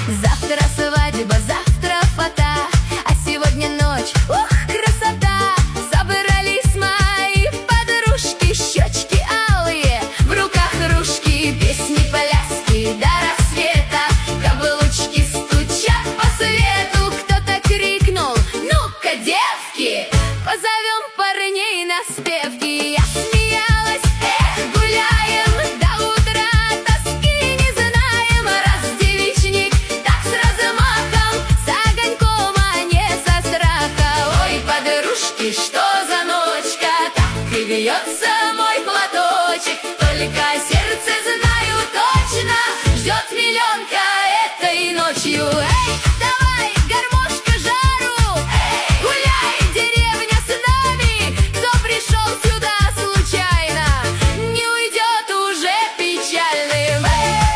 Завтра свадьба, завтра фата, а сегодня ночь, ох, красота! Собрались мои подружки, щечки алые, в руках кружки, песни, пляски до рассвета. Каблучки стучат по свету, кто-то крикнул: ну-ка, девки, позовем парней на спевки. Я смеялась, гуляем до утра, тоски не знаем, раз девичник так с размахом, с огоньком, а не со страха. Ой, подружки, что за ночка, так и вьется мой платочек, только сердце, знаю точно, ждет миллионка этой ночью. Эй, давай, гармошка, жару! Эй, гуляй, деревня, с нами! Кто пришел сюда случайно, не уйдет уже печальным.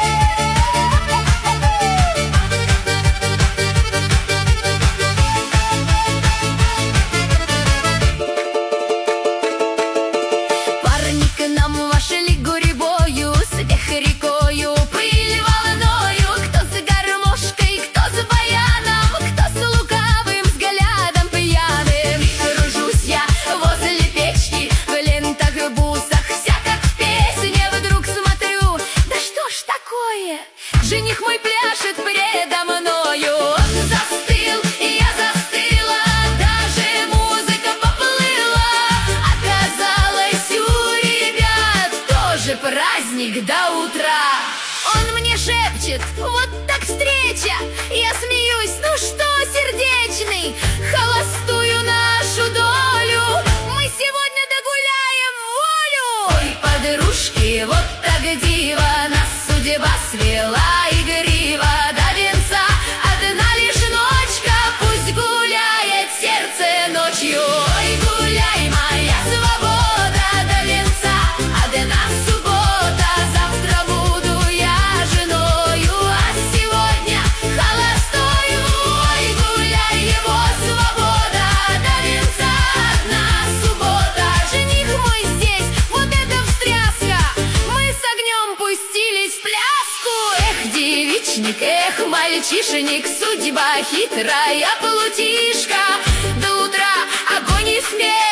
Парни к нам вошли гурьбою, смех рекою, пыль волною. Кто с гармошкой, кто с баяном, кто с лукавым взглядом пьяным. И кружусь я возле печки, в лентах, бусах, вся как в песне. Вдруг смотрю, да что ж такое, жених мой пляшет предо мною. Он застыл, и я застыла, даже музыка поплыла. Оказалось, у ребят тоже праздник до утра. Он мне шепчет: вот так встреча. Я смеюсь: ну что, сердечный, холостую нашу долю мы сегодня догуляем в волю. Ой, подружки, вот так диво нас судьба свела игриво до венца. Одна лишь ночка, пусть гуляет сердце ночью. Ой, гуляй, моя свобода, до венца одна суббота. Завтра буду я женою, а сегодня холостою. Ой, гуляй, его свобода, до венца одна суббота. Жених мой здесь, вот это встряска, мы с огнем пустились в пляску. Эх, девичник, эх, мальчишник, судьба хитрая плутишка. До утра огонь и смех.